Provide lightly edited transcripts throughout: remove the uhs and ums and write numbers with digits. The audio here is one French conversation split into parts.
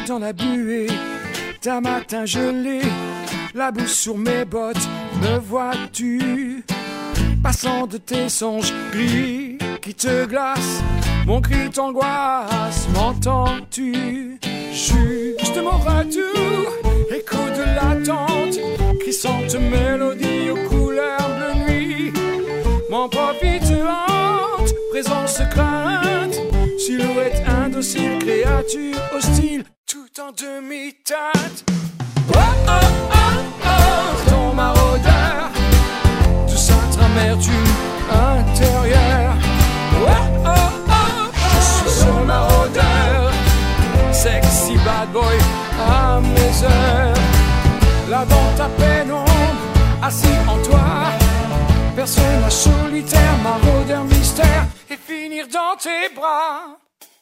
dans la buée d'un matin gelé, la boue sur mes bottes. Me vois-tu passant de tes songes gris qui te glacent? Mon cri t'angoisse, m'entends-tu? Juste mon retour, écho de l'attente, crissante mélodie aux couleurs bleu nuit. Mon profit te hante, présence crainte, silhouette indocile, créature hostile, tout en demi-teinte. Oh oh oh oh, ton maraudeur, tout sainte amertume intérieure. Oh oh oh, je suis ce maraudeur, sexy bad boy à mes heures. Là dans ta pénombre, assis en toi, personnage solitaire, maraudeur mystère, et finir dans tes bras.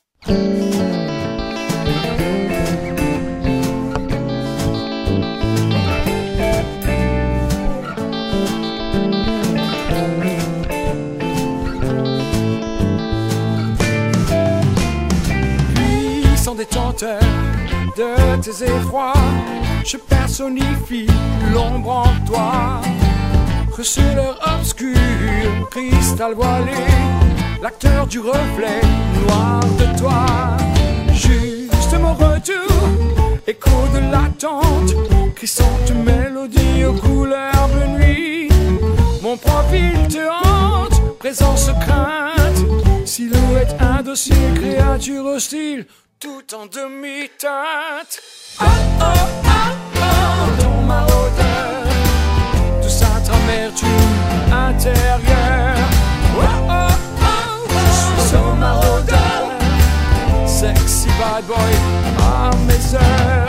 Puissant détenteur de tes effrois, je personnifie l'ombre en toi. Receleur obscur, cristal voilé, l'acteur du reflet noir de toi. Juste mon retour, écho de l'attente, crissante mélodie aux couleurs bleu nuit. Mon profil te hante, présence crainte, silhouette indocile, créature hostile, tout en demi-teinte. Oh oh oh oh, ton maraudeur, tout sainte amertume intérieure. Oh oh oh, je suis son maraudeur, sexy bad boy à mes heures.